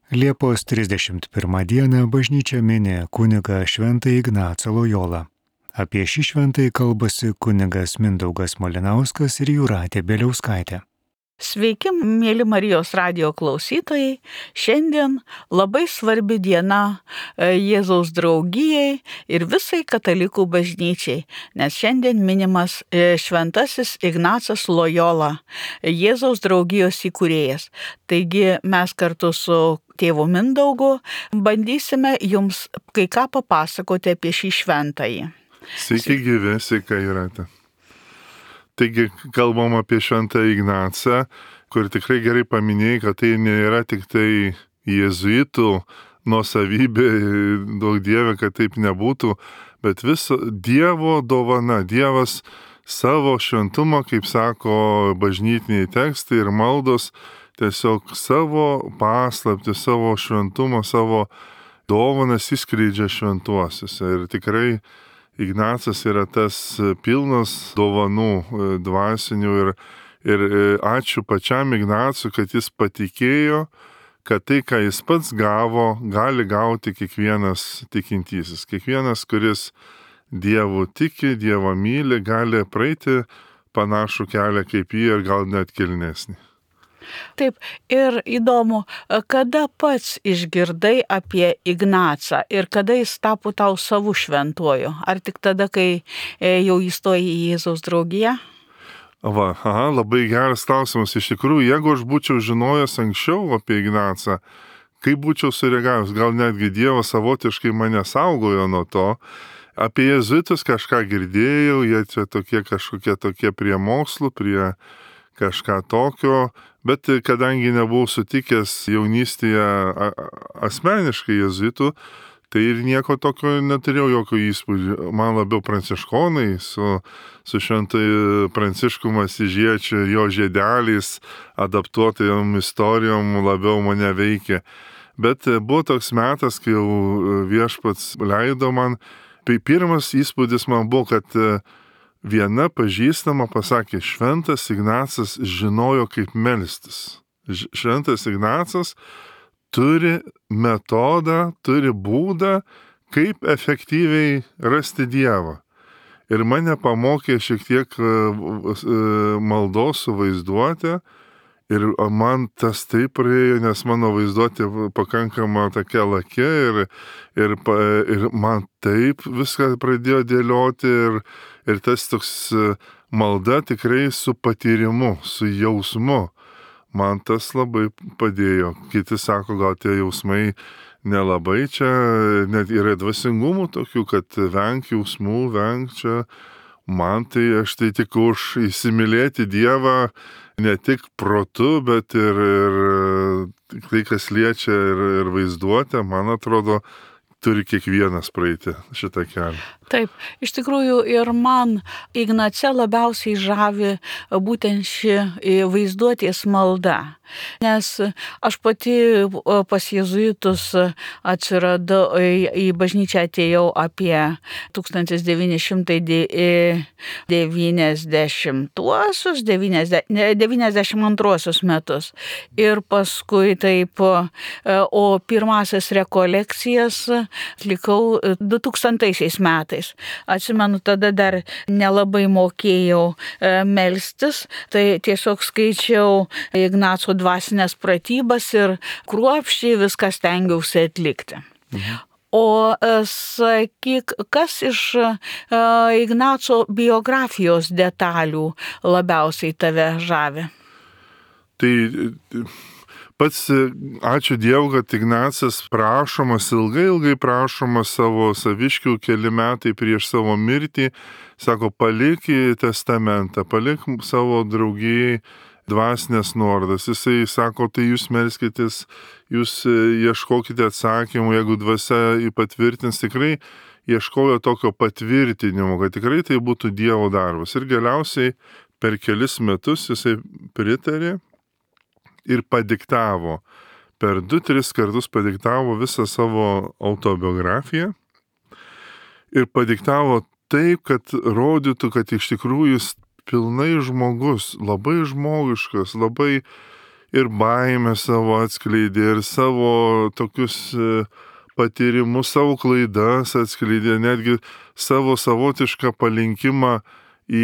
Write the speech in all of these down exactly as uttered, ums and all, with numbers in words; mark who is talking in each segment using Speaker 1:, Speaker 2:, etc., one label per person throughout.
Speaker 1: Liepos trisdešimt pirmą dieną bažnyčia mini kunigą Šventąjį Ignacą Lojolą. Apie šį šventąjį kalbasi kunigas Mindaugas Malinauskas ir Jūratė Bieliauskaitė.
Speaker 2: Sveiki, mėly Marijos radijo klausytojai. Šiandien labai svarbi diena Jėzaus draugijai ir visai katalikų bažnyčiai, nes šiandien minimas Šventasis Ignacas Lojola, Jėzaus draugijos įkūrėjas. Taigi mes kartu su tėvu Mindaugu bandysime jums kai ką papasakoti apie šį šventąjį.
Speaker 3: Sveiki gyvi, sveika Jūratė. Taigi kalbam apie Šventą Ignacą, kur tikrai gerai paminėjai, kad tai nėra tik tai jėzuitų nuosavybė, daug Dieve, kad taip nebūtų, bet viso Dievo dovana. Dievas savo šventumą, kaip sako bažnytiniai tekstai ir maldos, tiesiog savo paslaptį, savo šventumą, savo dovanas įskleidžia šventuosiuose. Ir tikrai Ignacas yra tas pilnas dovanų dvasinių ir, ir ačiū pačiam Ignacui, kad jis patikėjo, kad tai, ką jis pats gavo, gali gauti kiekvienas tikintysis. Kiekvienas, kuris Dievu tiki, Dievą myli, gali praeiti panašų kelią kaip jį ir gal net kilnesnį.
Speaker 2: Taip, ir įdomu, kada pats išgirdai apie Ignacą ir kada jis tapo tau savų šventuoju? Ar tik tada, kai jau įstojai į Jėzaus draugiją?
Speaker 3: Va, aha, labai geras klausimas. Iš tikrųjų, jeigu aš būčiau žinojęs anksčiau apie Ignacą, kaip būčiau sureagavęs, gal netgi Dievas savotiškai mane saugojo nuo to. Apie jėzuitus kažką girdėjau, jie čia tokie kažkokie tokie prie mokslų, prie kažką tokio, bet kadangi nebuvau sutikęs jaunystėje asmeniškai jėzuitų, tai ir nieko tokio neturėjau, jokio įspūdžio. Man labiau pranciškonai su, su Šventai Pranciškum Asyžiečiu, jo žiedeliais, adaptuotojom istorijom labiau mane veikė. Bet buvo toks metas, kai jau viešpats leido man, tai pirmas įspūdis man buvo, kad viena pažįstama pasakė, Šventas Ignacas žinojo, kaip melstis. Šventas Ignacas turi metodą, turi būdą, kaip efektyviai rasti Dievą. Ir mane pamokė šiek tiek maldos su vaizduotė. Ir man tas taip praėjo, nes mano vaizduotė pakankama tokia lakė ir, ir, ir man taip viską pradėjo dėlioti ir, ir tas toks malda tikrai su patyrimu, su jausmu. Man tas labai padėjo. Kiti sako, gal tie jausmai nelabai čia, net yra dvasingumų tokių, kad venk jausmų, venk čia. Man tai aš tai tik už įsimylėti Dievą, ne tik protu, bet ir, ir tai, kas liečia ir, ir vaizduotę, man atrodo, turi kiekvienas praeiti šitą kelią.
Speaker 2: Taip, iš tikrųjų ir man Ignace labiausiai žavi būtent ši vaizduotės malda. Nes aš pati pas jėzuitus atsiradau, į bažnyčią atėjau apie tūkstantis devyni šimtai devyniasdešimtuosius, devyniasdešimt antruosius metus. Ir paskui taip, o pirmasias rekolekcijas atlikau du tūkstantaisiais metais. Atsimenu, tada dar nelabai mokėjau melstis, tai tiesiog skaičiau Ignaco dvasinės pratybas ir kruopščiai viską stengiausi atlikti. Mhm. O sakyk, kas iš Ignaco biografijos detalių labiausiai tave žavi?
Speaker 3: Tai pats ačiū Dievui, kad Ignacas prašomas, ilgai, ilgai prašomas savo saviškių keli metai prieš savo mirtį, sako, palik į testamentą, palik savo draugijai dvasinės nuorodas. Jisai sako, tai jūs melskitės, jūs ieškokite atsakymų, jeigu dvasia jį patvirtins, tikrai ieškojo tokio patvirtinimo, kad tikrai tai būtų Dievo darbas. Ir galiausiai per kelis metus jisai pritarė ir padiktavo, per du, tris kartus padiktavo visą savo autobiografiją ir padiktavo taip, kad rodytų, kad iš tikrųjų jis pilnai žmogus, labai žmogiškas, labai ir baimę savo atskleidė, ir savo tokius patyrimus, savo klaidas atskleidė, netgi savo savotišką palinkimą į,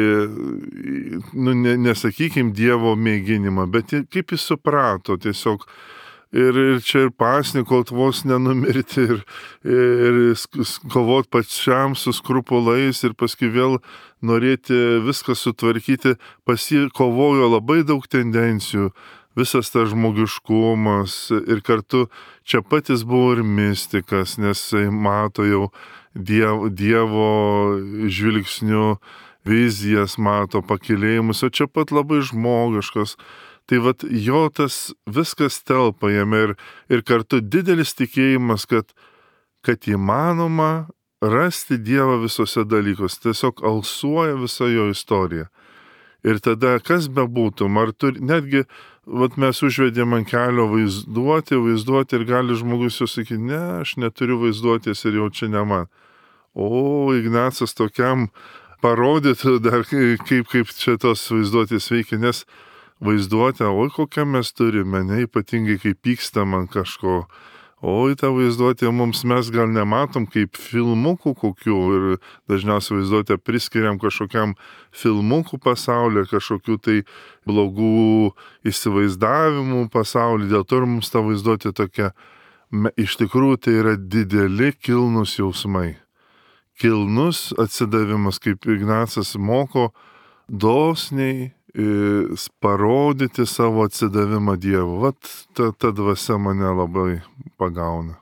Speaker 3: nu, ne, nesakykim, Dievo mėginimą, bet kaip jis suprato tiesiog. Ir, ir čia ir pasnikot vos nenumirti, ir, ir kovot pačiam su skrupulais, ir paskui vėl norėti viską sutvarkyti. Pas jį kovojo labai daug tendencijų, visas tas žmogiškumas, ir kartu čia patys buvo ir mistikas, nes jis mato jau dievo, dievo žvilgsnių, vizijas mato, pakilėjimus, o čia pat labai žmogiškas. Tai vat jo tas viskas telpa jame, ir, ir kartu didelis tikėjimas, kad, kad įmanoma rasti Dievą visose dalykuose. Tiesiog alsuoja visa jo istorija. Ir tada kas bebūtum, ar turi, netgi vat mes užvedėm ant kelio vaizduoti, vaizduoti, ir gali žmogus jau sakyti, ne, aš neturiu vaizduotės ir jau čia ne man. O Ignacas tokiam parodytų dar, kaip, kaip čia tos vaizduotės veikia, nes vaizduotę, oi kokią mes turime, ne, ypatingai kai pykstam ant kažko. Oi, tą vaizduotę mums mes gal nematom kaip filmukų kokių, ir dažniausiai vaizduotę priskiriam kažkokiam filmukų pasaulio, kažkokių tai blogų įsivaizdavimų pasaulį, dėl to ir mums ta vaizduotė tokia. Iš tikrųjų tai yra dideli kilnus jausmai. Kilnus atsidavimas, kaip Ignacas moko, dosniai parodyti savo atsidavimą Dievu. Vat ta, ta dvasia mane labai pagauna.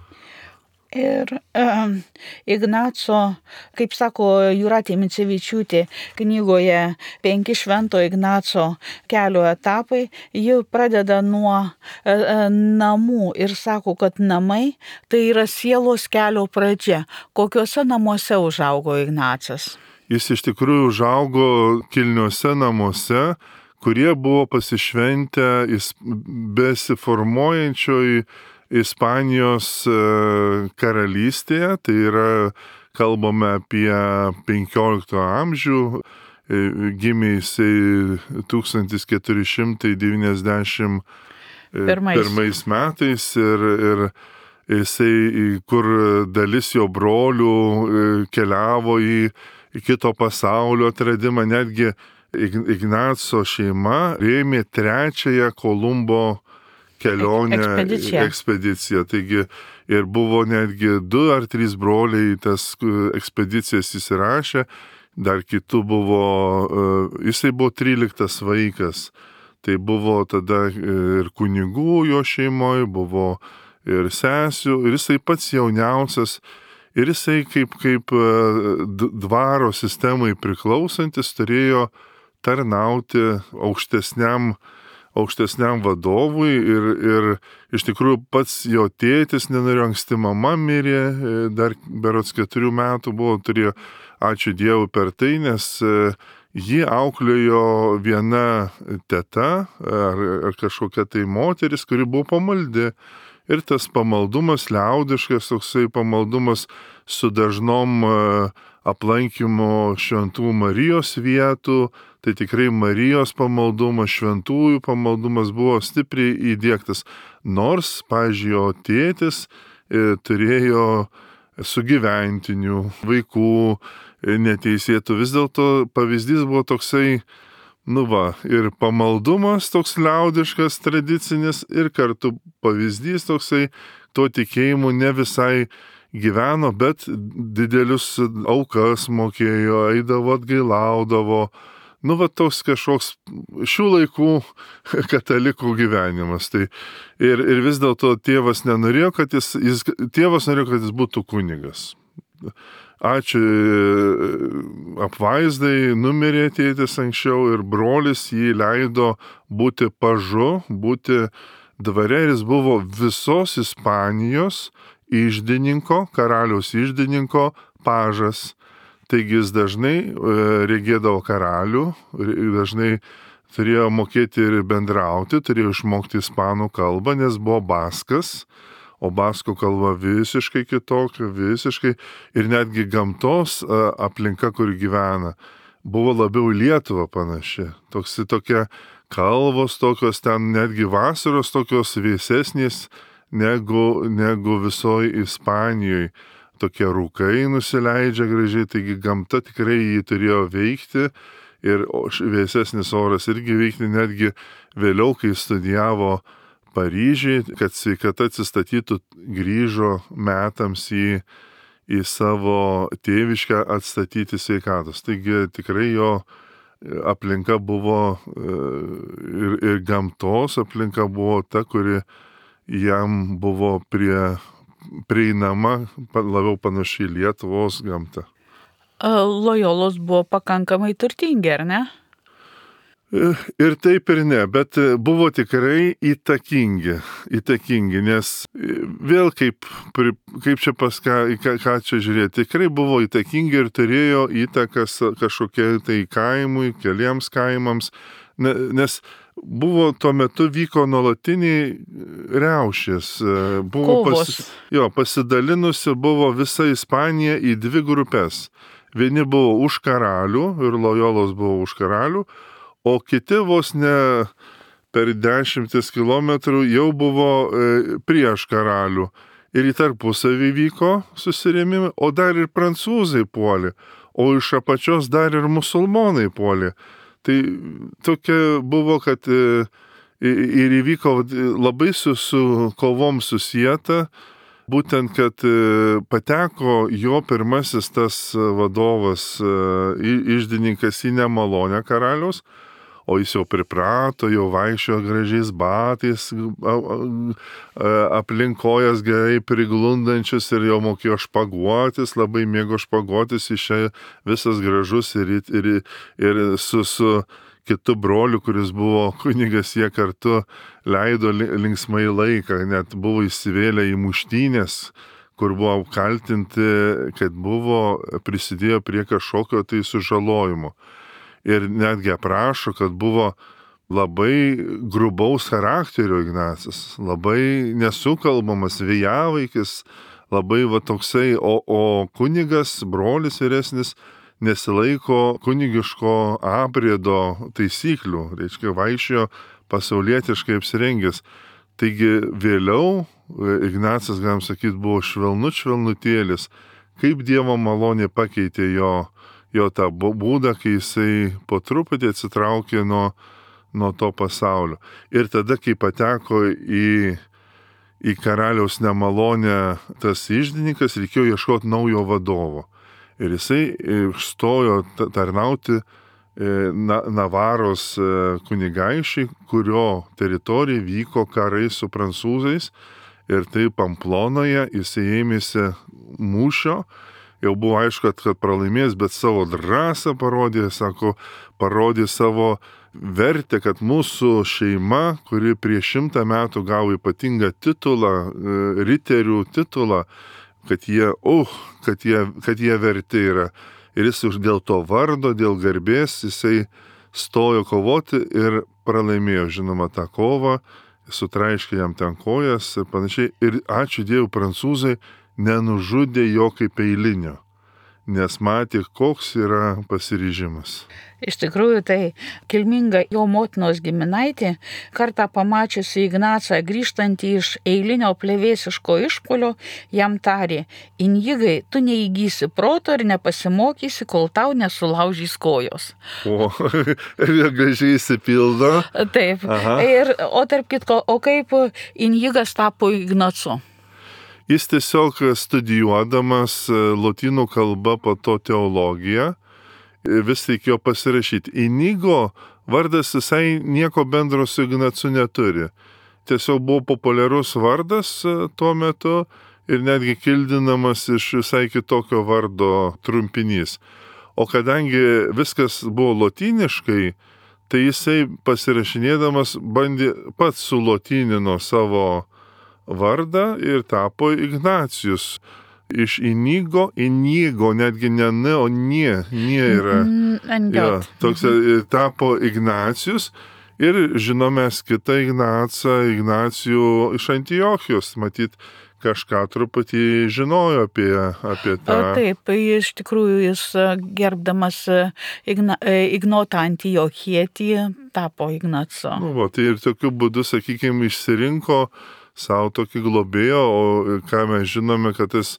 Speaker 2: Ir um, Ignaco, kaip sako Jūratė Micevičiūtė knygoje Penki švento Ignaco kelio etapai, ji pradeda nuo e, namų ir sako, kad namai tai yra sielos kelio pradžia. Kokiuose namuose užaugo Ignacas?
Speaker 3: Jis iš tikrųjų užaugo kilniuose namuose, kurie buvo pasišventę besiformuojančioj Ispanijos karalystėje, tai yra, kalbame apie penkioliktą amžių, gimė jisai tūkstantis keturi šimtai devyniasdešimt pirmais metais, ir, ir jisai, kur dalis jo brolių keliavo į kito pasaulio atradimą, netgi Ignaco šeima rėmė trečiąją Kolumbo kelionę,
Speaker 2: ekspediciją.
Speaker 3: ekspediciją. Taigi ir buvo netgi du ar trys broliai tas ekspedicijas įsirašę, dar kitų buvo, jisai buvo tryliktas vaikas. Tai buvo tada ir kunigų jo šeimoje, buvo ir sesių, ir jisai pats jauniausias. Ir jisai kaip, kaip dvaro sistemai priklausantis turėjo tarnauti aukštesniam, aukštesniam vadovui, ir, ir iš tikrųjų pats jo tėtis nenorėjo, anksti mama mirė, dar berods keturių metų buvo, turėjo, ačiū Dievui per tai, nes jį auklėjo viena teta ar, ar kažkokia tai moteris, kuri buvo pamaldi. Ir tas pamaldumas liaudiškas, toksai pamaldumas su dažnom aplankymo šventų Marijos vietų, tai tikrai Marijos pamaldumas, šventųjų pamaldumas buvo stipriai įdiegtas. Nors, pavyzdžiui, jo tėtis turėjo sugyventinių, vaikų neteisėtų, vis dėlto pavyzdys buvo toksai, nu va, ir pamaldumas toks liaudiškas, tradicinis, ir kartu pavyzdys toksai, to tikėjimu ne visai gyveno, bet didelius aukas mokėjo, eidavo, atgailaudavo. Nu va, toks kažkoks šių laikų katalikų gyvenimas. Tai ir, ir vis dėlto tėvas nenorėjo, kad jis, jis, tėvas norėjo, kad jis būtų kunigas. Ačiū apvaizdai, numirė tėtis anksčiau, ir brolis jį leido būti pažu, būti dvare, ir jis buvo visos Ispanijos iždininko, karaliaus iždininko pažas. Taigi jis dažnai regėdavo karalių, dažnai turėjo mokėti ir bendrauti, turėjo išmokti ispanų kalbą, nes buvo baskas. O baskų kalba visiškai kitokia, visiškai, ir netgi gamtos aplinka, kur gyvena, buvo labiau Lietuva panaši. Toks tokia kalvos tokios, ten netgi vasaros tokios vėsesnės negu, negu visoje Ispanijoje. Tokie rūkai nusileidžia gražiai, taigi gamta tikrai jį turėjo veikti ir vėsesnis oras irgi veikti. Netgi vėliau, kai studijavo Paryžiui, kad sveikata atsistatytų, grįžo metams į, į savo tėviškę atstatyti sveikatos. Taigi tikrai jo aplinka buvo ir, ir gamtos aplinka buvo ta, kuri jam buvo prie, prieinama, labiau panašiai Lietuvos gamta.
Speaker 2: Lojolos buvo pakankamai turtingi, ar ne?
Speaker 3: Ir taip ir ne, bet buvo tikrai įtakingi, įtakingi, nes vėl kaip, kaip čia paska, ką, ką čia žiūrėti, tikrai buvo įtakingi ir turėjo įtakas kažkokie tai kaimui, keliems kaimams, nes buvo tuo metu vyko nuolatiniai riaušės, buvo pas, jo, pasidalinusi buvo visa Ispanija į dvi grupės. Vieni buvo už karalių ir Lojolos buvo už karalių, o kiti vos ne per dešimtis kilometrų jau buvo prieš karalių. Ir į tarpusavį vyko susirėmimai, o dar ir prancūzai puolė, o iš apačios dar ir musulmonai puolė. Tai tokia buvo, kad ir įvyko labai su, su kovom susieta, būtent, kad pateko jo pirmasis tas vadovas, iždininkas į nemalonę karaliaus, o jis jau priprato, jau vaikščiojo gražiais batais, aplinkojas gerai priglundančius ir jau mokėjo špaguotis, labai mėgo špaguotis, išėjo visas gražus ir, ir, ir su, su kitu broliu, kuris buvo kunigas, jie kartu leido linksmai laiką, net buvo įsivėlę į muštynės, kur buvo apkaltinti, kad buvo prisidėjo prie kažkokio tai sužalojimo. Ir netgi aprašo, kad buvo labai grubaus charakterio Ignacas, labai nesukalbamas, vėjavaikis, labai va toksai, o, o kunigas, brolis vyresnis, nesilaiko kunigiško apriedo taisyklių, reiškia vaikščiojo pasaulietiškai apsirengęs. Taigi vėliau Ignacas, galim sakyti, buvo švelnut švelnutėlis, kaip Dievo malonė pakeitė jo jo tą būdą, kai jisai po truputį atsitraukė nuo, nuo to pasaulio. Ir tada, kai pateko į, į karaliaus nemalonę tas iždininkas, reikėjo ieškoti naujo vadovo. Ir jisai stojo tarnauti Navaros kunigaišiai, kurio teritorija vyko karai su prancūzais. Ir tai Pamplonoje jisai ėmėsi mūšio. Jau buvo aišku, kad pralaimės, bet savo drąsą parodė, sako, parodė savo vertę, kad mūsų šeima, kuri prieš šimtą metų gavo ypatingą titulą, riterių titulą, kad jie, uh, kad jie, kad jie verti yra. Ir jis dėl to vardo, dėl garbės, jisai stojo kovoti ir pralaimėjo, žinoma, tą kovą, sutraiškė jam ten kojas ir panašiai. Ir ačiū Dievui, prancūzai nenužudė jo kaip eilinio, nes matė, koks yra pasiryžimas.
Speaker 2: Iš tikrųjų, tai kilminga jo motinos giminaitė, kartą pamačiusi Ignacą grįžtantį iš eilinio plevėsiško išpuolio, jam tarė: Injigai, tu neįgysi proto ir nepasimokysi, kol tau nesulaužys kojos.
Speaker 3: O, ir gražiai įsipildo.
Speaker 2: Taip. Ir, o tarp kitko, o kaip Injigas tapo Ignacu?
Speaker 3: Jis tiesiog studijuodamas lotynų kalbą, po to teologiją, vis reikėjo pasirašyti. Inigo vardas visai nieko bendro su Ignacu neturi. Tiesiog buvo populiarus vardas tuo metu ir netgi kildinamas iš visai kitokio vardo trumpinys. O kadangi viskas buvo lotyniškai, tai jisai pasirašinėdamas bandė pats sulotynino savo vardą ir tapo Ignacijus. Iš Inigo, Inigo, netgi ne ne, o nie, nie yra.
Speaker 2: Mm,
Speaker 3: ja, toks tapo Ignacijus Ir žinome kitą Ignacą, Ignacijų iš Antiochijos, matyt, kažką truputį žinojo apie, apie tą.
Speaker 2: Taip, iš tikrųjų jis gerbdamas Igna, Ignotą Antiochietį tapo Ignacu.
Speaker 3: Nu, va, tai ir tokiu būdu, sakykime, išsirinko savo tokį globėją, o ką mes žinome, kad tas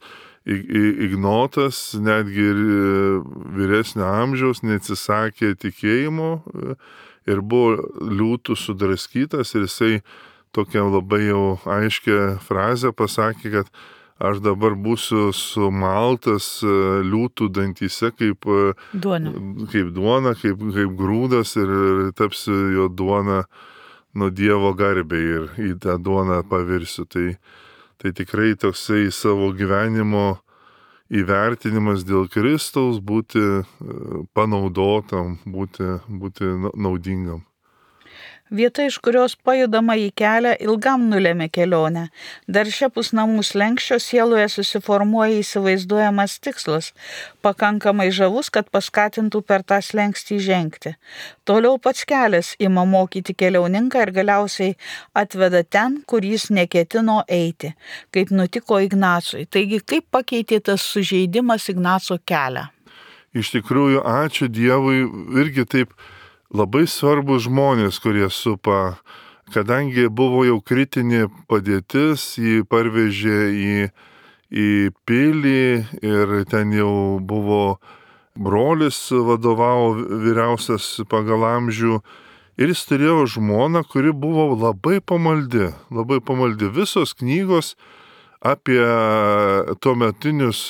Speaker 3: Ignotas netgi ir vyresnio amžiaus neatsisakė tikėjimo ir buvo liūtų sudraskytas ir jisai tokią labai jau aiškę frazę pasakė, kad aš dabar būsiu sumaltas liūtų dantyse kaip
Speaker 2: duona,
Speaker 3: kaip, duona, kaip, kaip grūdas ir tapsiu jo duona nuo Dievo garbei ir į tą duoną pavirsiu. Tai, tai tikrai toksai savo gyvenimo įvertinimas dėl Kristaus būti panaudotam, būti, būti naudingam.
Speaker 2: Vieta, iš kurios pajudama į kelią, ilgam nulėmė kelionę. Dar šiapus namų slenkščio sieloje susiformuoja įsivaizduojamas tikslas, pakankamai žavus, kad paskatintų per tą slenkstį žengti. Toliau pats kelias ima mokyti keliauninką ir galiausiai atveda ten, kur jis neketino eiti, kaip nutiko Ignacui. Taigi, kaip pakeitė tas sužeidimas Ignaco kelią?
Speaker 3: Iš tikrųjų, ačiū Dievui, irgi taip labai svarbus žmonės, kurie supa, kadangi buvo jau kritinė padėtis, jį parvežė į, į pilį ir ten jau buvo brolis vadovavo vyriausias pagal amžių ir jis turėjo žmoną, kuri buvo labai pamaldi, labai pamaldi. Visos knygos apie tuometinius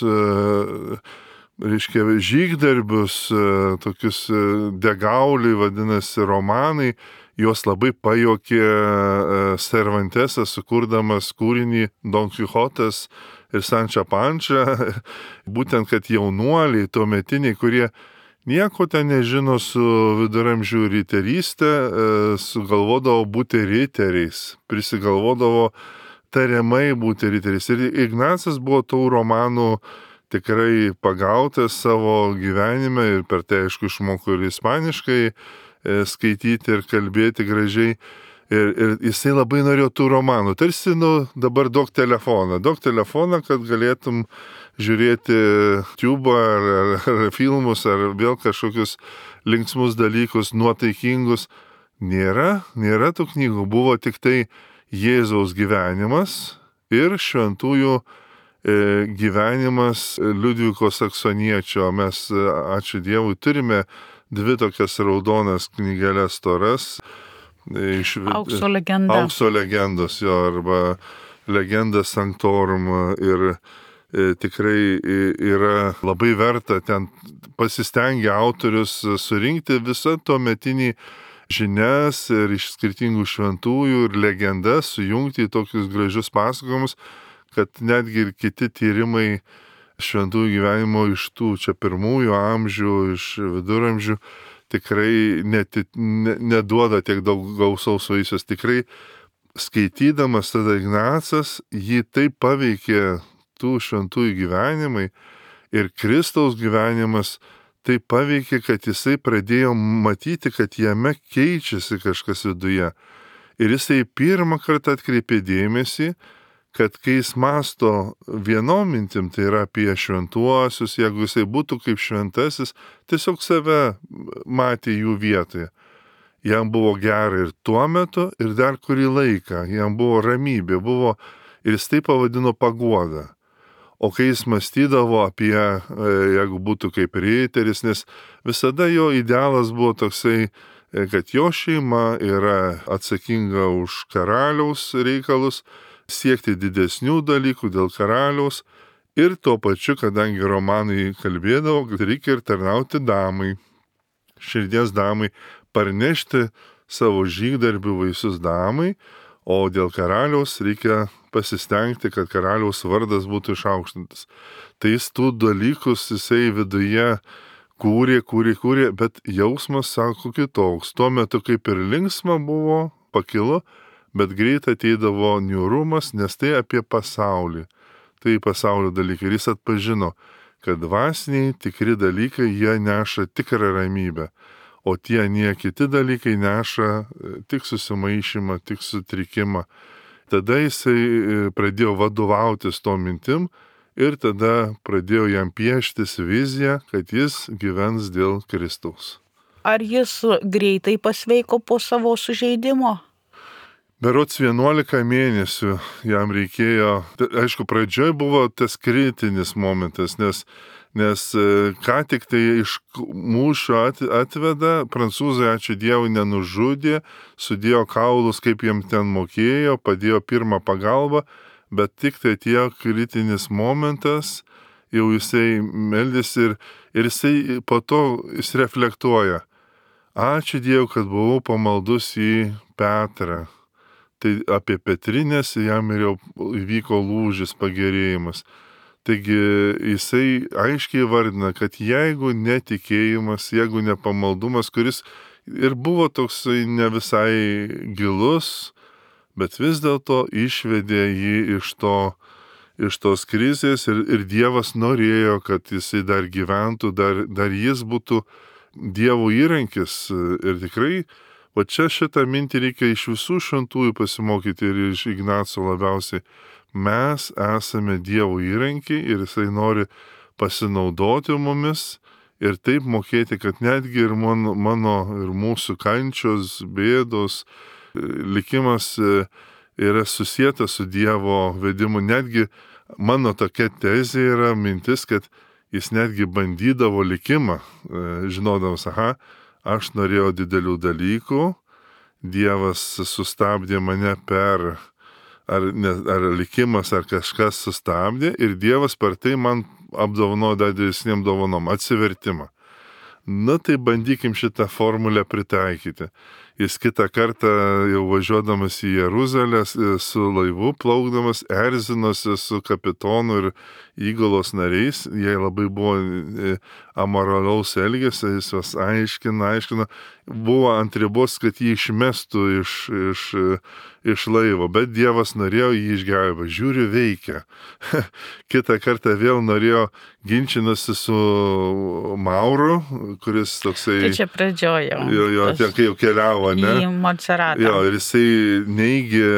Speaker 3: reiškia, žygdarbius, tokius degauliai, vadinasi, romanai, juos labai pajokė Cervantesas, sukurdamas kūrinį Don Quixotas ir Sančia Pančia, būtent, kad jaunuoliai, tuometiniai, kurie nieko ten nežino su viduramžių riterystė, sugalvodavo būti riteriais, prisigalvodavo tariamai būti riteriais. Ir Ignacas buvo tų romanų tikrai pagautas savo gyvenime ir per tai, aišku, išmoko ir ispaniškai skaityti ir kalbėti gražiai. Ir, ir jisai labai norėjo tų romanų. Tarsi, nu, dabar duok telefoną. Duok telefoną, kad galėtum žiūrėti tubą ar, ar, ar filmus, ar vėl kažkokius linksmus dalykus, nuotaikingus. Nėra, nėra tų knygų. Buvo tik tai Jėzaus gyvenimas ir šventųjų gyvenimas Liudviko Saksoniečio. Mes, ačiū Dievui, turime dvi tokias raudonas knygelės storas. Iš
Speaker 2: Aukso legenda.
Speaker 3: Aukso legendos, jo, arba Legenda Sanctorum. Ir e, tikrai yra labai verta ten pasistengia autorius surinkti visą tuometinį žinias ir iš skirtingų šventųjų ir legendas sujungti į tokius gražius pasakojimus, kad netgi ir kiti tyrimai šventųjų gyvenimo iš tų čia pirmųjų amžių, iš viduramžių, tikrai net, ne, neduoda tiek daug gausaus vaisius. Tikrai skaitydamas tada Ignacas, jį taip paveikė tų šventųjų gyvenimai ir Kristaus gyvenimas taip paveikė, kad jisai pradėjo matyti, kad jame keičiasi kažkas viduje. Ir jisai pirmą kartą atkreipė dėmesį, kad kai jis masto vienom mintim, tai yra apie šventuosius, jeigu jisai būtų kaip šventasis, tiesiog save matė jų vietoje. Jam buvo gera ir tuo metu, ir dar kurį laiką. Jam buvo ramybė, buvo, ir jis tai pavadino paguoda. O kai jis mąstydavo apie, jeigu būtų kaip riteris, nes visada jo idealas buvo toksai, kad jo šeima yra atsakinga už karaliaus reikalus, siekti didesnių dalykų dėl karaliaus ir tuo pačiu, kadangi romanai kalbėdavo, kad reikia ir tarnauti damai, širdies damai, parnešti savo žygdarbių vaisius damai, o dėl karaliaus reikia pasistengti, kad karaliaus vardas būtų išaukštintas. Tai jis tų dalykus jisai viduje kūrė, kūrė, kūrė, bet jausmas, sako, kitoks. Tuo metu kaip ir linksma buvo, pakilo, bet greit ateidavo niūrumas, nes tai apie pasaulį. Tai pasaulio dalykai. Ir jis atpažino, kad dvasiniai tikri dalykai, jie neša tikrą ramybę. o tie nie kiti dalykai neša tik susimaišymą, tik sutrikimą. Tada jisai pradėjo vadovautis to mintim ir tada pradėjo jam pieštis viziją, kad jis gyvens dėl Kristaus.
Speaker 2: Ar jis greitai pasveiko po savo sužeidimo?
Speaker 3: Berods vienuolika mėnesių jam reikėjo, aišku, pradžioj buvo tas kritinis momentas, nes, nes ką tik tai iš mūšio atveda, prancūzai, ačiū Dievui, nenužudė, sudėjo kaulus, kaip jam ten mokėjo, padėjo pirmą pagalbą, bet tik tai atėjo kritinis momentas, jau jisai meldėsi ir, ir jisai po to jis reflektuoja. Ačiū Dievui, kad buvau pamaldus į Petrą. Tai apie Petrinės jam ir jau įvyko lūžis, pagerėjimas. Taigi jisai aiškiai vardina, kad jeigu netikėjimas, jeigu nepamaldumas, kuris ir buvo toksai ne visai gilus, bet vis dėlto išvedė jį iš, to, iš tos krizės ir, ir Dievas norėjo, kad jisai dar gyventų, dar, dar jis būtų Dievo įrankis ir tikrai. O čia šitą mintį reikia iš visų šventųjų pasimokyti ir iš Ignaco labiausiai. Mes esame Dievo įrankiai ir jisai nori pasinaudoti mumis ir taip mokėti, kad netgi ir mano, mano ir mūsų kančios, bėdos, likimas yra susietas su Dievo vedimu. Netgi mano tokia tezė yra mintis, kad jis netgi bandydavo likimą, žinodamas, aha, aš norėjau didelių dalykų, Dievas sustabdė mane per, ar, ne, ar likimas, ar kažkas sustabdė, ir Dievas per tai man apdovanojo dar didesniem dovanom, atsivertimą. Na tai bandykim šitą formulę pritaikyti. Jis kitą kartą jau važiuodamas į Jeruzalę su laivu plaukdamas erzinosi su kapitonu ir įgulos nariais. Jie labai buvo amoralaus elgesio, jis juos aiškina, aiškina. Buvo ant ribos, kad jį išmestų iš, iš, iš laivo, bet Dievas norėjo jį išgelbėti. Žiūriu, veikia. Kitą kartą vėl norėjo ginčinasi su Mauru, kuris toksai...
Speaker 2: Tai čia pradžiojo.
Speaker 3: Jo, jo, ten, kai jau keliavo, ne?
Speaker 2: Į Monseratą.
Speaker 3: Jo, ir jisai neigė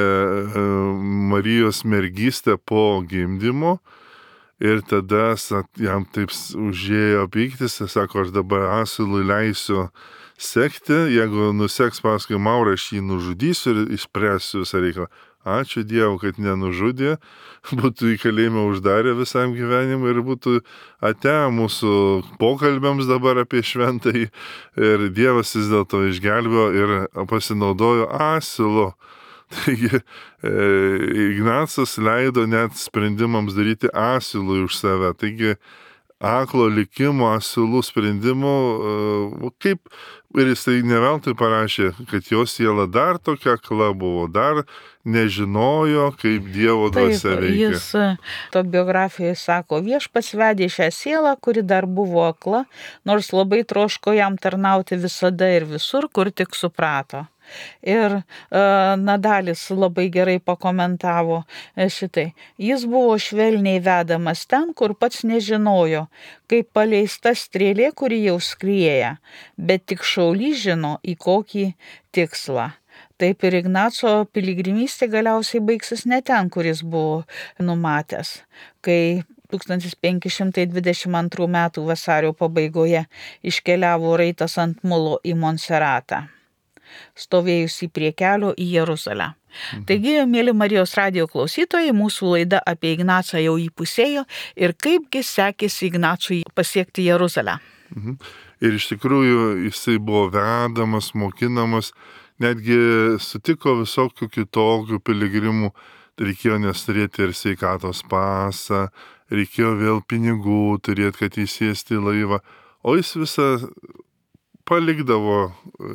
Speaker 3: Marijos mergystę po gimdymo ir tada jam taip užėjo pyktis, jis sako, aš dabar asilui leisiu sekti, jeigu nuseks paskui Maurą, aš jį nužudysiu ir išspręsiu visą reikalą. Ačiū Dievui, kad nenužudė, būtų į kalėjimą uždarę visam gyvenimui ir būtų atėję mūsų pokalbėms dabar apie šventąjį. Ir Dievas vis dėlto išgelbėjo ir pasinaudojo asilu. Taigi e, Ignacas leido net sprendimams daryti asilui už save. Taigi aklo likimo, asilų sprendimų, e, kaip ir jisai neveltui parašė, kad jo siela dar tokia akla buvo, dar nežinojo, kaip Dievo dvasia veikia.
Speaker 2: Jis to biografijoje sako, Viešpats vedė šią sielą, kuri dar buvo akla, nors labai troško jam tarnauti visada ir visur, kur tik suprato. Ir uh, Nadalis labai gerai pakomentavo šitai. Jis buvo švelniai vedamas ten, kur pats nežinojo, kaip paleista strėlė, kuri jau skrieja, bet tik šaulys žino, į kokį tikslą. Taip ir Ignaco piligrimystė galiausiai baigsis ne ten, kur jis buvo numatęs, kai tūkstantis penki šimtai dvidešimt antrų metų vasario pabaigoje iškeliavo raitas ant mulo į Monseratą, stovėjusį prie kelio į Jeruzalę. Mhm. Taigi, mėly Marijos radijo klausytojai, mūsų laida apie Ignacą jau įpusėjo ir kaipgi sekėsi Ignacui pasiekti Jeruzalę.
Speaker 3: Mhm. Ir iš tikrųjų jisai buvo vedamas, mokinamas, netgi sutiko visokių kitokių piligrimų, reikėjo nes turėti ir sveikatos pasą, reikėjo vėl pinigų turėti, kad įsėsti į laivą, o jis visą palikdavo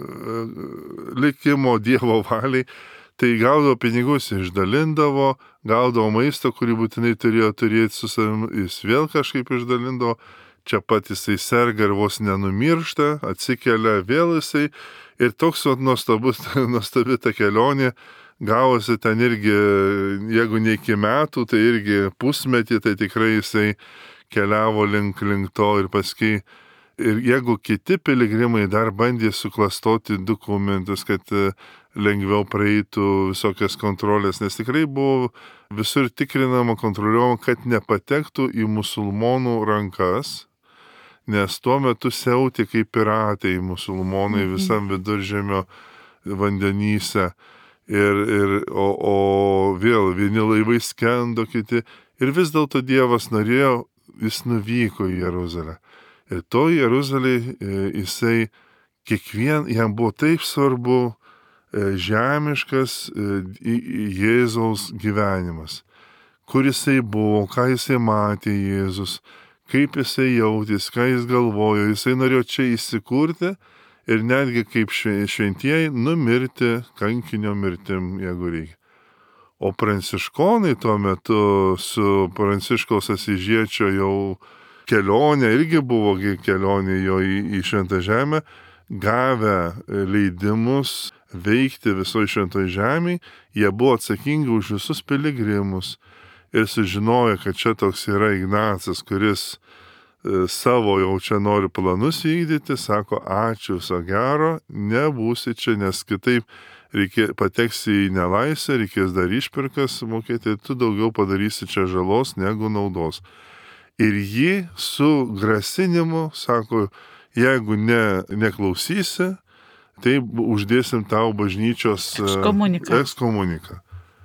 Speaker 3: likimo Dievo valiai, tai gaudavo pinigus, išdalindavo, gaudavo maisto, kurį būtinai turėjo turėti su savimi, jis vėl kažkaip išdalindavo, čia pat jisai serga ir vos nenumiršta, atsikelia vėl jisai ir toks nuostabus, nuostabi ta kelionė, gavosi ten irgi, jeigu ne iki metų, tai irgi pusmetį, tai tikrai jisai keliavo link, link to ir paskui Ir jeigu kiti piligrimai dar bandė suklastoti dokumentus, kad lengviau praeitų visokias kontrolės, nes tikrai buvo visur tikrinama, kontroliuojama, kad nepatektų į musulmonų rankas, nes tuo metu siautė kaip piratai musulmonai visam Viduržemio vandenyse. Ir, ir, o, o vėl vieni laivai skendo, kiti. Ir vis dėlto Dievas norėjo, jis nuvyko į Jeruzalę. Ir to Jeruzalėje jisai kiekvien, jam buvo taip svarbu žemiškas Jėzaus gyvenimas. Kur jisai buvo, ką jisai matė Jėzus, kaip jisai jautės, ką jis galvojo. Jisai norėjo čia įsikurti ir netgi kaip šventieji numirti kankinio mirtim, jeigu reikia. O pranciškonai tuo metu su Pranciškaus Asyžiečio jau kelionė, irgi buvo kelionė jo į, į Šventą Žemę, gavę leidimus veikti visoje Šventoje Žemėje, jie buvo atsakingi už visus piligrimus ir sužinojo, kad čia toks yra Ignacas, kuris savo jau čia nori planus vykdyti, sako, ačiū, viso gero, nebūsi čia, nes kitaip reikė, pateksi į nelaisvę, reikės dar išpirkas mokėti, tu daugiau padarysi čia žalos negu naudos. Ir jį su grasinimu sako, jeigu ne, neklausysi, tai uždėsim tau bažnyčios
Speaker 2: ekskomuniką.
Speaker 3: ekskomuniką.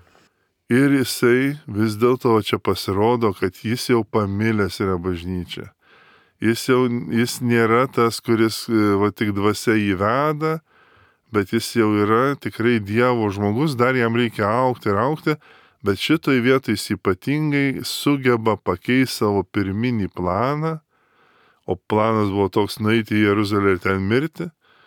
Speaker 3: Ir jisai vis dėlto čia pasirodo, kad jis jau pamilęs yra bažnyčia. Jis jau, jis nėra tas, kuris va tik dvasia įveda, bet jis jau yra tikrai Dievo žmogus, dar jam reikia augti ir augti, bet šitoj vietoj jis ypatingai sugeba pakeisti savo pirminį planą, o planas buvo toks nueiti į Jeruzalę ir ten mirti,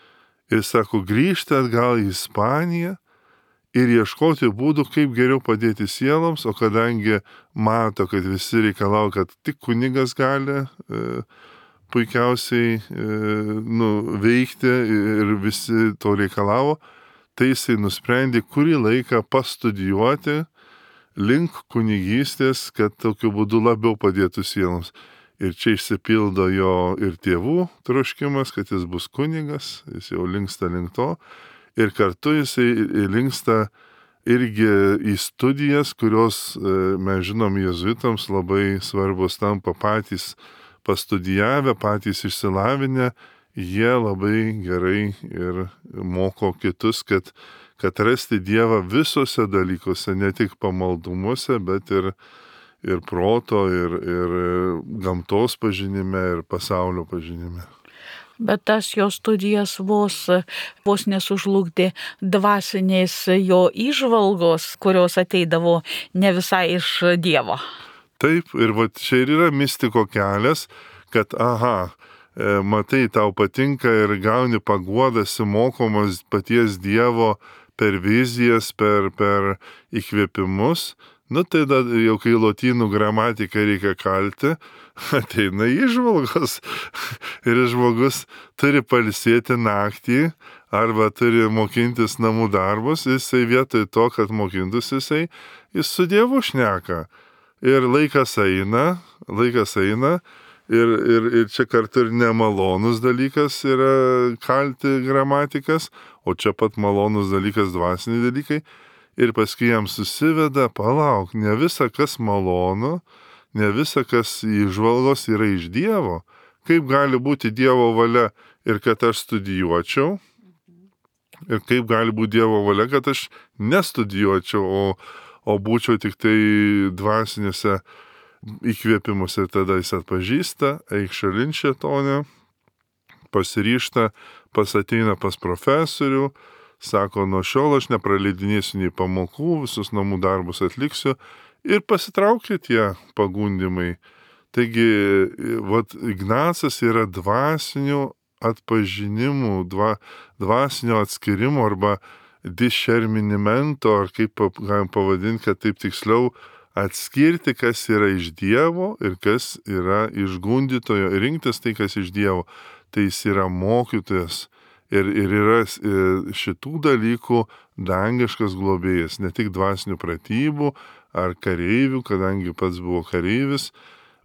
Speaker 3: ir sako, grįžti atgal į Ispaniją ir ieškoti būdų, kaip geriau padėti sieloms, o kadangi mato, kad visi reikalauja, kad tik kunigas gali e, puikiausiai e, nu, veikti ir visi to reikalavo, tai jisai nusprendė kurį laiką pastudijuoti link kunigystės, kad tokiu būdu labiau padėtų sieloms. Ir čia išsipildo jo ir tėvų troškimas, kad jis bus kunigas, jis jau linksta link to. Ir kartu jisai linksta irgi į studijas, kurios, mes žinom, jėzuitams labai svarbus tampa patys pastudijavę, patys išsilavinę, jie labai gerai ir moko kitus, kad, kad rasti Dievą visose dalykuose, ne tik pamaldumuose, bet ir, ir proto, ir, ir gamtos pažinime, ir pasaulio pažinime.
Speaker 2: Bet tas jo studijas vos, vos nesužlugdė dvasinės jo įžvalgos, kurios ateidavo ne visai iš Dievo.
Speaker 3: Taip, ir va čia ir yra mistiko kelias, kad aha, matai, tau patinka ir gauni paguodas, mokomas paties Dievo per vizijas, per, per įkvėpimus. Nu tai da, jau kai lotynų gramatiką reikia kalti, ateina įžvalgos ir žmogus turi pailsėti naktį arba turi mokintis namų darbus, jisai vietoj to, kad mokintus jisai, jis su Dievu šneka. Ir laikas eina, laikas eina ir, ir, ir čia kartu ir nemalonus dalykas yra kalti gramatikas, o čia pat malonus dalykas dvasiniai dalykai. Ir paskui jam susiveda, palauk, ne visa, kas malonu, ne visa, kas įžvalgos yra iš Dievo. Kaip gali būti Dievo valia ir kad aš studijuočiau, ir kaip gali būti Dievo valia, kad aš nestudijuočiau, o, o būčiau tik tai dvasinėse įkvėpimuose. Ir tada jis atpažįsta, eik šalin šėtonę, pasiryžta, pas ateina pas profesorių, sako, nuo šiol aš nepraleidinėsiu nei pamokų, visus namų darbus atliksiu ir pasitraukia tie pagundimai. Taigi, vat, Ignacas yra dvasinių atpažinimų, dva, dvasinio atskirimo arba discernimento, ar kaip galim pavadinti, kad taip tiksliau atskirti, kas yra iš Dievo ir kas yra iš gundytojo, rinktis tai, kas iš Dievo. Tai jis yra mokytojas. Ir, ir yra šitų dalykų dangiškas globėjas, ne tik dvasinių pratybų ar kareivių, kadangi pats buvo kareivis,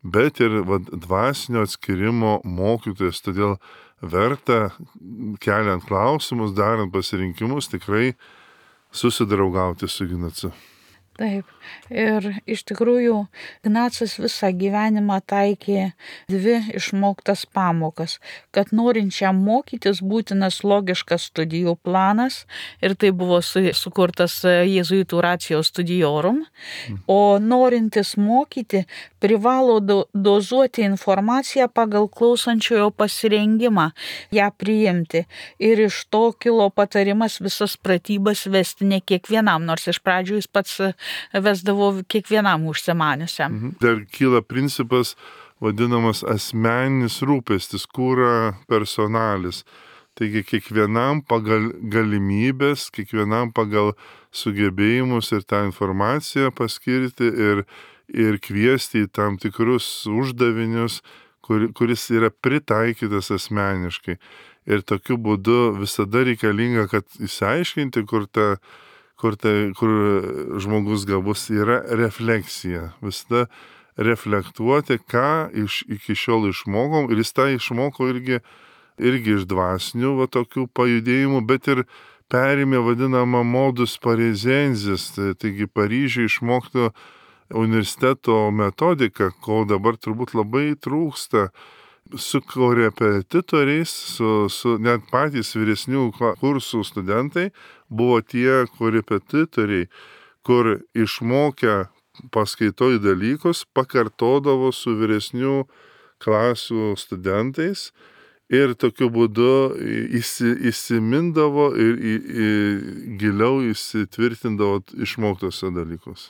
Speaker 3: bet ir va, dvasinio atskirimo mokytojas. Todėl verta, keliant klausimus, darant pasirinkimus, tikrai susidraugauti su Ignacu.
Speaker 2: Taip. Ir iš tikrųjų Ignacas visą gyvenimą taikė dvi išmoktas pamokas, kad norinčiam mokytis būtinas logiškas studijų planas ir tai buvo su, sukurtas jėzuitų ratio studiorum, o norintis mokyti privalo do, dozuoti informaciją pagal klausančiojo pasirengimą, ją priimti. Ir iš to kilo patarimas visas pratybas vesti ne kiekvienam, nors iš pradžių jis pats vesdavo kiekvienam užsimaniusiam.
Speaker 3: Mhm. Dar kyla principas vadinamas asmeninis rūpestis, kūra personalis. Taigi kiekvienam pagal galimybės, kiekvienam pagal sugebėjimus ir tą informaciją paskirti ir, ir kviesti į tam tikrus uždavinius, kur, kuris yra pritaikytas asmeniškai. Ir tokiu būdu visada reikalinga, kad įsiaiškinti, kur ta Kur, tai, kur žmogus gabus, yra refleksija. Visada reflektuoti, ką iš, iki šiol išmokom. Ir jis tą išmoko irgi, irgi iš dvasinių va, tokių pajudėjimų, bet ir perėmė vadinamą modus parizenzis. Tai, taigi Paryžiuje išmokto universiteto metodiką, ko dabar turbūt labai trūksta. Su korepetitoriais, su, su net patys vyresnių kursų studentai buvo tie korepetitoriai, kur išmokę paskaitoj dalykus pakartodavo su vyresnių klasių studentais ir tokiu būdu įsi, įsimindavo ir į, į, giliau įsitvirtindavo išmoktose dalykus.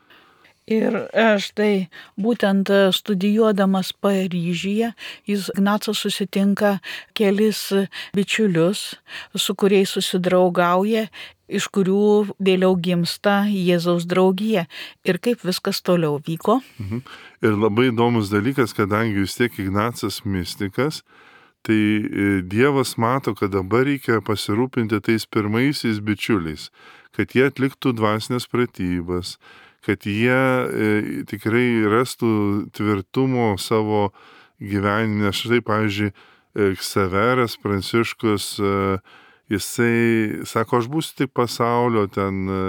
Speaker 2: Ir štai būtent studijuodamas Paryžiuje, jis Ignacas susitinka kelis bičiulius, su kuriais susidraugauja, iš kurių vėliau gimsta Jėzaus draugija. Ir kaip viskas toliau vyko.
Speaker 3: Mhm. Ir labai įdomus dalykas, kadangi vis tiek Ignacas mistikas, tai Dievas mato, kad dabar reikia pasirūpinti tais pirmaisiais bičiuliais, kad jie atliktų dvasinės pratybas, kad jie e, tikrai rastų tvirtumo savo gyvenime. Štai, pavyzdžiui, Ksaveras Pranciškus, e, jisai sako, aš būsiu tik pasaulio ten e,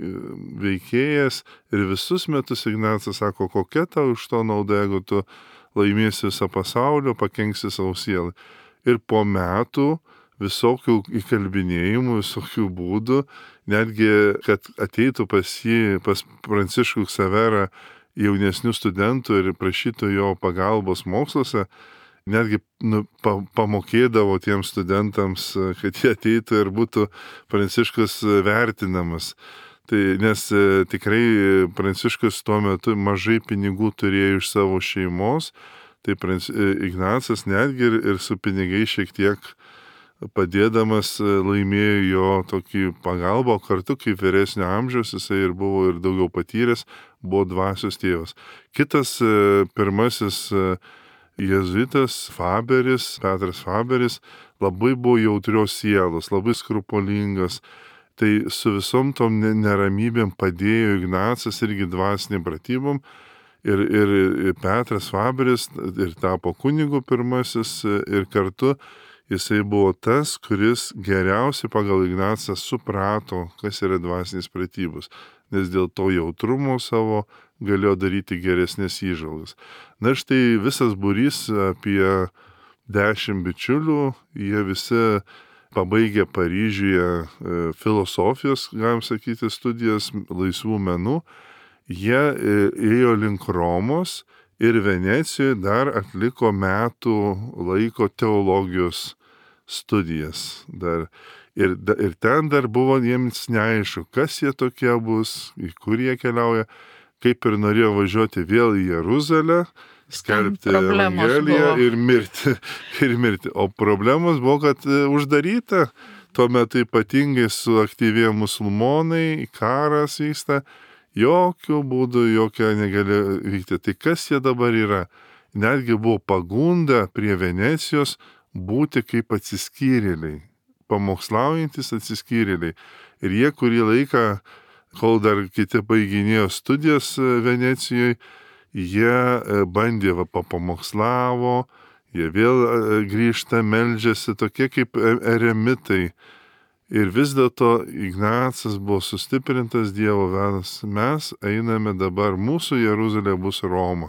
Speaker 3: veikėjas ir visus metus Ignacas sako, kokia tau iš to nauda, jeigu tu laimėsi visą pasaulio, pakenksi savo sielą. Ir po metų visokių įkalbinėjimų, visokių būdų, netgi, kad ateitų pas jį, pas Pranciškų Ksaverą jaunesnių studentų ir prašytų jo pagalbos moksluose, netgi nu, pa, pamokėdavo tiems studentams, kad jie ateitų ir būtų Pranciškus vertinamas. Tai, nes tikrai Pranciškus tuo metu mažai pinigų turėjo iš savo šeimos, tai Ignacas netgi ir, ir su pinigai šiek tiek padėdamas laimėjo jo tokį pagalbą, kartu kaip vyresnio amžiaus jisai ir buvo ir daugiau patyręs, buvo dvasios tėvas. Kitas pirmasis jėzuitas Faberis, Petras Faberis, labai buvo jautrios sielos, labai skrupulingas. Tai su visom tom neramybėm padėjo Ignacas irgi dvasiniam pratybom. Ir, ir, ir Petras Faberis ir tapo kunigu pirmasis ir kartu jisai buvo tas, kuris geriausiai pagal Ignacą suprato, kas yra dvasinės pratybos, nes dėl to jautrumo savo galėjo daryti geresnės įžvalgas. Na štai visas būrys apie dešimt bičiulių, jie visi pabaigė Paryžiuje filosofijos, galim sakyti, studijas laisvų menų, jie ėjo link Romos ir Venecijoje dar atliko metų laiko teologijos studijas. Dar. Ir, ir ten dar buvo jiems neaišku, kas jie tokie bus, į kur jie keliauja, kaip ir norėjo važiuoti vėl į Jeruzalę, skelbti Evangeliją ir mirti, ir mirti. O problemos buvo, kad uždaryta, tuo metu ypatingai suaktyvėjo musulmonai, karas vyksta, jokių būdų, jokia negali vykti. Tai kas jie dabar yra? Netgi buvo pagunda prie Venecijos būti kaip atsiskyrėliai, pamokslaujantis atsiskyrėliai. Ir jie kurį laiką, kol dar kiti baiginėjo studijas Venecijoje, jie bandė va papamokslavo, jie vėl grįžta, meldžiasi, tokie kaip eremitai. Ir vis dėlto Ignacas buvo sustiprintas Dievo vedas. Mes einame dabar, mūsų Jeruzalė bus Roma.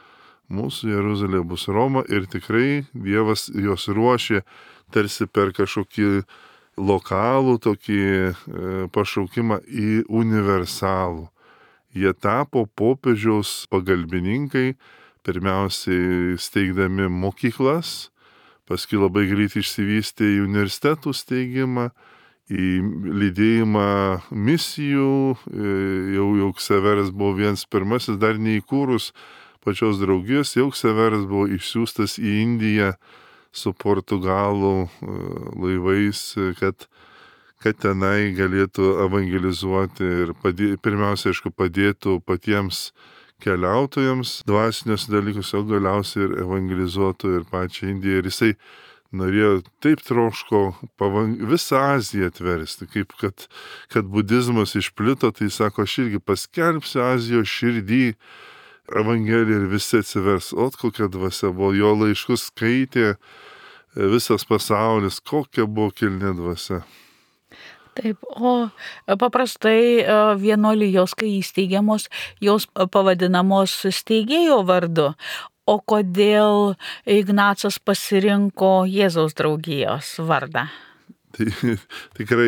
Speaker 3: Mūsų Jeruzalė bus Roma ir tikrai Dievas jos ruošė tarsi per kažkokį lokalų tokį pašaukimą į universalų. Jie tapo popiežiaus pagalbininkai, pirmiausiai steigdami mokyklas, paskui labai greit išsivystė į universitetų steigimą, į lydėjimą misijų, jau jau Ksaveras buvo vienas pirmasis, dar neįkūrus pačios draugijos, jau Ksaveras buvo išsiųstas į Indiją su portugalų laivais, kad, kad tenai galėtų evangelizuoti ir padė, pirmiausia, aišku, padėtų patiems keliautojams dvasinius dalykus, o galiausiai ir evangelizuotų ir pačią Indiją. Ir jisai norėjo taip troško pavang... visą Aziją atversti, kaip kad, kad budizmas išplito, tai sako, aš irgi paskelbsiu Azijos širdį Evangeliją ir visi atsivers. O kokia dvasia buvo, jo laiškus skaitė visas pasaulis, kokia buvo kilni dvasia.
Speaker 2: Taip, o paprastai vienuolijos, kai įsteigiamos, jos pavadinamos steigėjo vardu. O kodėl Ignacas pasirinko Jėzaus draugijos vardą?
Speaker 3: Tai tikrai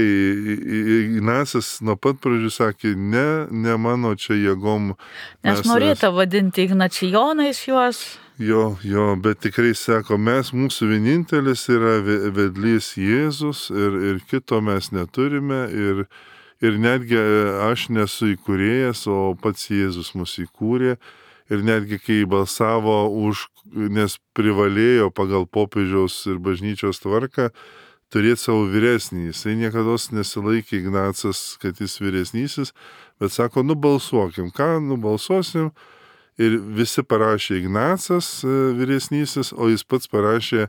Speaker 3: Ignacas nuo pat pradžių sakė, ne, ne mano čia jėgom.
Speaker 2: Nes norėta mes... vadinti Ignacijonais juos.
Speaker 3: Jo, jo, bet tikrai sako, mes, mūsų vienintelis yra vedlys Jėzus ir, ir kito mes neturime ir, ir netgi aš nesu įkūrėjas, o pats Jėzus mus įkūrė. Ir netgi kai balsavo už, nes privalėjo pagal popiežiaus ir bažnyčios tvarką turėti savo vyresnį. Jisai niekada nesilaikė Ignacas, kad jis vyresnysis, bet sako, nubalsuokim, ką nubalsuosim. Ir visi parašė Ignacas vyresnysis, o jis pats parašė,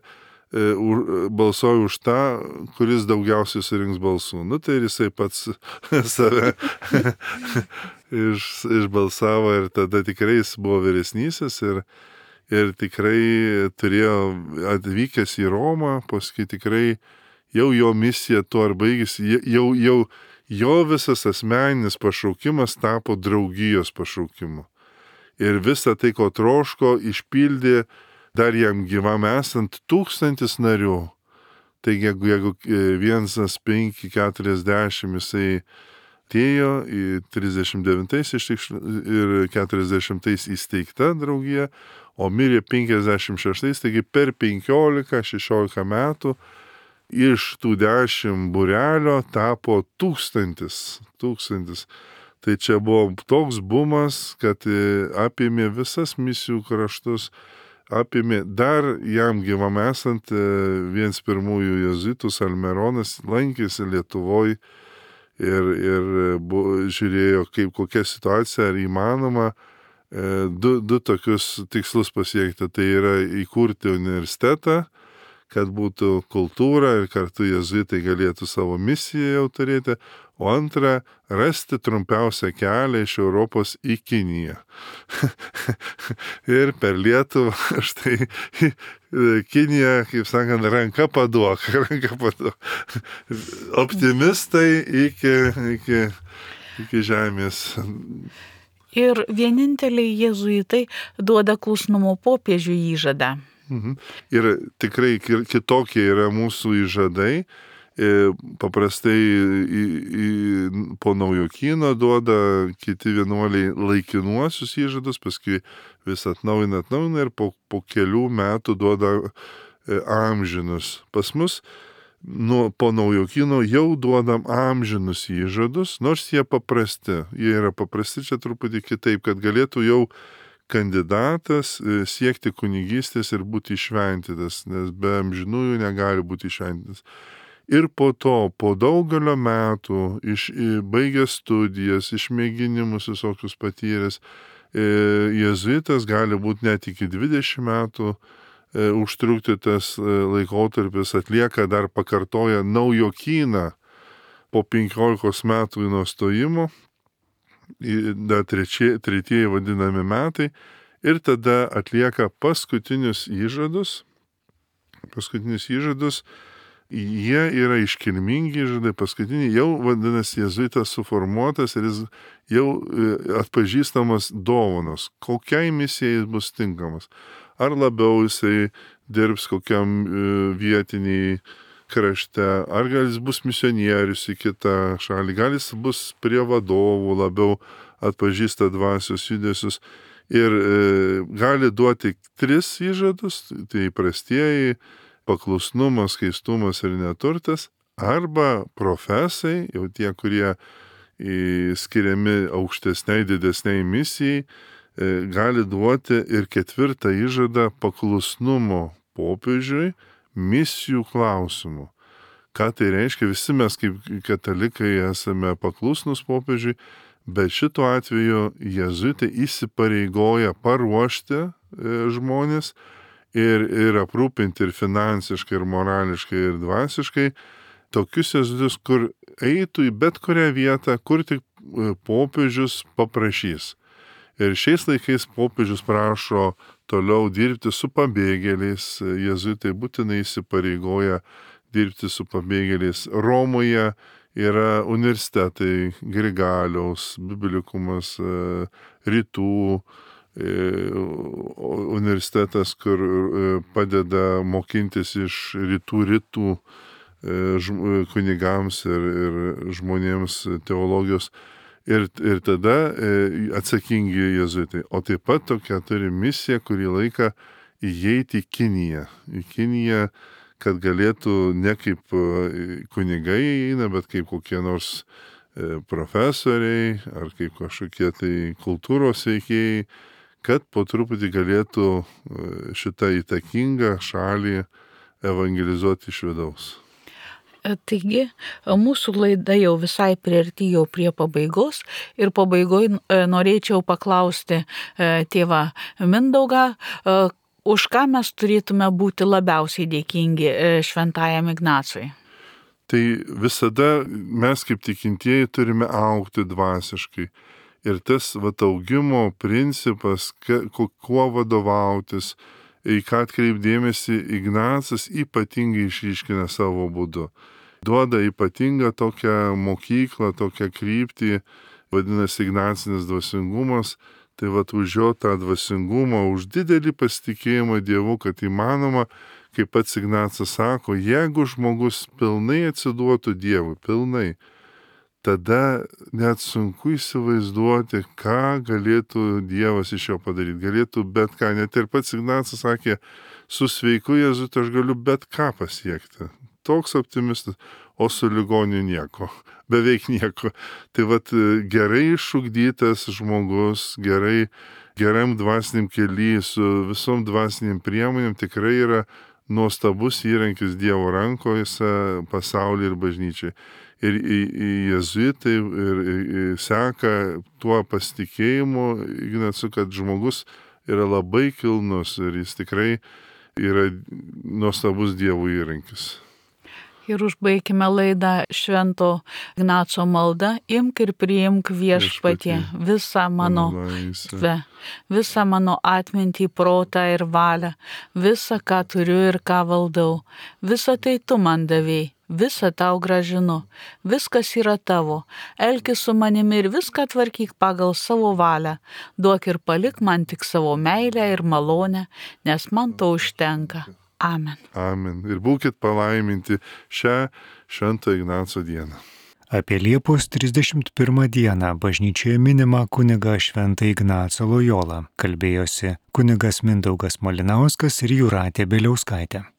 Speaker 3: balsuoja už tą, kuris daugiausiai surinks balsų. Nu tai ir jisai pats save iš, išbalsavo ir tada tikrai jis buvo vyresnysis ir, ir tikrai turėjo atvykęs į Romą, paskui tikrai jau jo misija tuo ar baigėsi, jau, jau jo visas asmeninis pašaukimas tapo draugijos pašaukimu. Ir visą tai, ko troško, išpildė dar jam gyvam esant tūkstantis narių. Taigi, jeigu, jeigu vienas penki keturiasdešimt jisai atėjo į trisdešimt devintais ir keturiasdešimtais įsteigta draugija, o mirė penkiasdešimt šeštais, taigi per penkiolika šešiolika metų iš tų dešimt būrelio tapo tūkstantis. Tūkstantis. Tai čia buvo toks bumas, kad apėmė visas misijų kraštus, apėmė dar jam gyvam esant vienas pirmųjų jėzuitų Salmeronas lankėsi Lietuvoje ir, ir buvo, žiūrėjo, kaip kokia situacija, ar įmanoma du, du tokius tikslus pasiekti. Tai yra įkurti universitetą, kad būtų kultūra ir kartu jėzuitai galėtų savo misiją jau turėti, o antra, rasti trumpiausią kelią iš Europos į Kiniją. Ir per Lietuvą, štai, Kinija, kaip sakant, ranka paduok, ranka paduok. Optimistai iki, iki, iki žemės.
Speaker 2: Ir vieninteliai jėzuitai duoda klusnumo popiežių įžadą.
Speaker 3: Mhm. Ir tikrai kitokie yra mūsų įžadai. Paprastai į, į, po Naujokyno duoda kiti vienuoliai laikinuosius įžadus, paskui vis atnaujina, atnaujina ir po, po kelių metų duoda amžinus. Pas mus nu, po Naujokyno jau duodam amžinus įžadus, nors jie paprasti. Jie yra paprasti čia truputį kitaip, kad galėtų jau kandidatas siekti kunigystės ir būti išventytas, nes be amžinųjų negali būti išventytas. Ir po to, po daugelio metų, iš, baigęs studijas, išmėginimus visokius patyręs, jėzuitas gali būti net iki dvidešimt metų e, užtrukti tas laikotarpis, atlieka dar pakartoja Naujokyną po penkiolikos metų nuo stojimo, dar trečiai, tretieji vadinami metai, ir tada atlieka paskutinius įžadus. Paskutinius įžadus, jie yra iškilmingi įžadai, paskutiniai jau vadinasi jėzuitas suformuotas ir jis jau atpažįstamas dovanos, kokiai misijai jis bus tinkamas. Ar labiau jisai dirbs kokiam vietiniai krašte, ar gal jis bus misionierius į kitą šalį, gal jis bus prie vadovų, labiau atpažįsta dvasios judesius ir e, gali duoti tris įžadus, tai įprastieji paklusnumas, skaistumas ir neturtas, arba profesai, jau tie, kurie į, skiriami aukštesniai, didesniai misijai, e, gali duoti ir ketvirtą įžadą paklusnumo popiežiui, misijų klausimų. Ką tai reiškia? Visi mes kaip katalikai esame paklusnus popiežiui, bet šituo atveju jėzuitai įsipareigoja paruošti žmonės ir, ir aprūpinti ir finansiškai, ir morališkai, ir dvasiškai tokius jėzuitus, kur eitų į bet kurią vietą, kur tik popiežius paprašys. Ir šiais laikais popiežius prašo toliau dirbti su pabėgėliais, jėzuitai būtinai įsipareigoja dirbti su pabėgėliais. Romoje yra universitetai, Grigaliaus, Biblikumas, Rytų universitetas, kur padeda mokintis iš rytų rytų kunigams ir, ir žmonėms teologijos. Ir, ir tada atsakingi jėzuitai. O taip pat tokia turi misija, kurį laiką įeiti į Kiniją. Į Kiniją, kad galėtų ne kaip kunigai įeina, bet kaip kokie nors profesoriai ar kaip kažkokie tai kultūros veikėjai, kad po truputį galėtų šitą įtakingą šalį evangelizuoti iš vidaus.
Speaker 2: Taigi, mūsų laida jau visai priartėjo prie pabaigos ir pabaigoje norėčiau paklausti tėvą Mindaugą, už ką mes turėtume būti labiausiai dėkingi šventajam Ignacui.
Speaker 3: Tai visada mes kaip tikintieji turime augti dvasiškai. Ir tas vat augimo principas, kuo vadovautis, į ką atkreipdėmėsi Ignacas ypatingai išryškina savo būdu. Duoda ypatingą tokią mokyklą, tokią kryptį, vadinasi Ignacinis dvasingumas, tai vat už jo tą dvasingumą, už didelį pasitikėjimą Dievu, kad įmanoma, kaip pats Ignacas sako, jeigu žmogus pilnai atsiduotų Dievui, pilnai, tada net sunku įsivaizduoti, ką galėtų Dievas iš jo padaryti. Galėtų bet ką, net ir pats Ignacas sakė, su sveiku jėzuitu aš galiu bet ką pasiekti. Toks optimistas, o su ligoniu nieko, beveik nieko. Tai vat gerai išugdytas žmogus, gerai, geram dvasiniam kely, su visom dvasiniam priemonėm tikrai yra nuostabus įrankis Dievo rankose pasaulyje ir bažnyčiai. Ir jėzuitai ir, ir seka tuo pasitikėjimu, Ignacu, kad žmogus yra labai kilnus ir jis tikrai yra nuostabus Dievo įrankis.
Speaker 2: Ir užbaikime laidą švento Ignaco malda, imk ir priimk viešpatie visą mano sve, visą mano atmintį, protą ir valią, visą, ką turiu ir ką valdau, visą tai tu man davėjai. Visą tau gražinu, viskas yra tavo, elkis su manimi ir viską tvarkyk pagal savo valią, duok ir palik man tik savo meilę ir malonę, nes man to užtenka. Amen.
Speaker 3: Amen. Ir būkit palaiminti šią Švento Ignaco dieną.
Speaker 1: Apie Liepos trisdešimt pirmą dieną bažnyčioje minimą kunigą Šventą Ignacą Lojolą kalbėjosi kunigas Mindaugas Malinauskas ir Jūratė Bieliauskaitė.